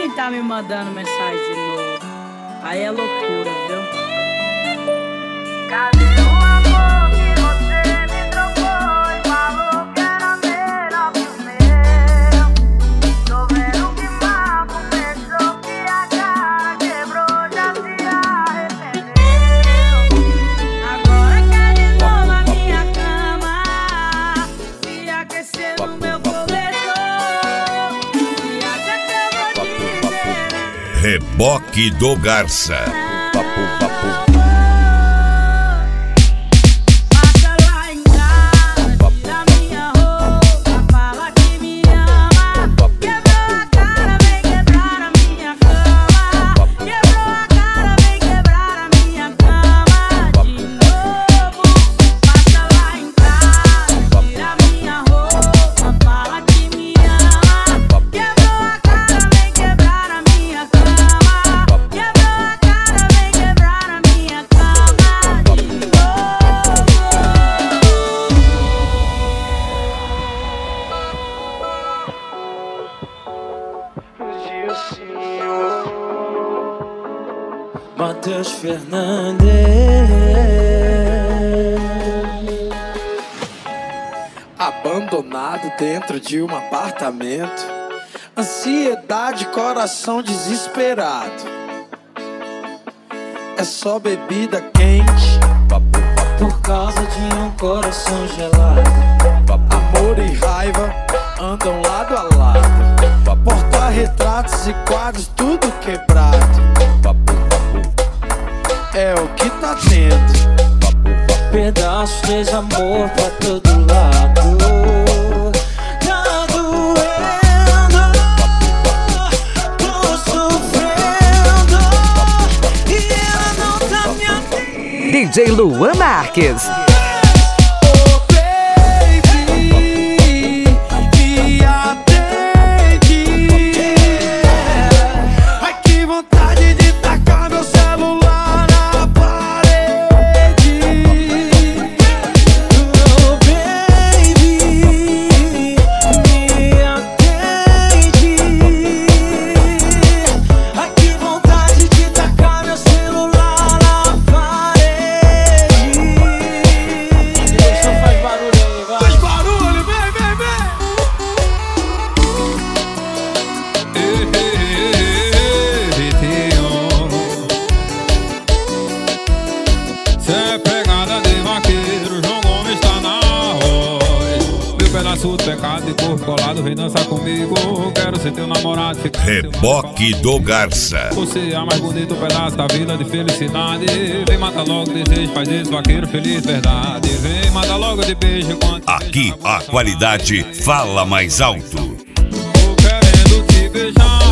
quem tá me mandando mensagem de novo. Aí é loucura, viu? Cadê o amor que você me trocou e falou que era melhor que o meu? Tô vendo que mal começou, que a cara quebrou, já se arrependeu. Agora quer de novo a minha cama, se aquecer no meu cobertor. Se acha que eu vou dizer Reboque do Garça. passa lá em casa, tira minha roupa, fala que me ama. Quebrou a cara, vem quebrar a minha cama. Quebrou a cara, vem quebrar a minha cama de novo. Passa lá em casa, tira minha roupa, fala que me ama. Quebrou a cara, vem quebrar a minha cama. Quebrou a cara, vem quebrar a minha cama de Matheus Fernandes, abandonado dentro de um apartamento, ansiedade, coração desesperado. É só bebida quente por causa de um coração gelado. Amor e raiva andam lado a lado. Porta-retratos e quadros tudo quebrado. É o que tá tendo. Pedaços de amor pra todo lado. Tá doendo, tô sofrendo e ela não tá me atendendo. DJ Luan Marques. Oh baby, me atende. Ai que vontade de tacar meu celular na parede. Oh baby, me atende. Ai que vontade de tacar meu celular na parede. Só faz barulho aí, vai. Faz barulho, vem, vem, vem. Cê é pegada de vaqueiro, João Gomes tá na voz. Meu pedaço do pecado e corpo colado, vem dançar comigo. Quero ser teu namorado, ficar Reboque do Garça. Você é a mais bonito pedaço da vida de felicidade. Vem matar logo o desejo, faz desse vaqueiro feliz, verdade. Vem matar logo de beijo quando Aqui a qualidade fala mais alto. tô querendo te beijar.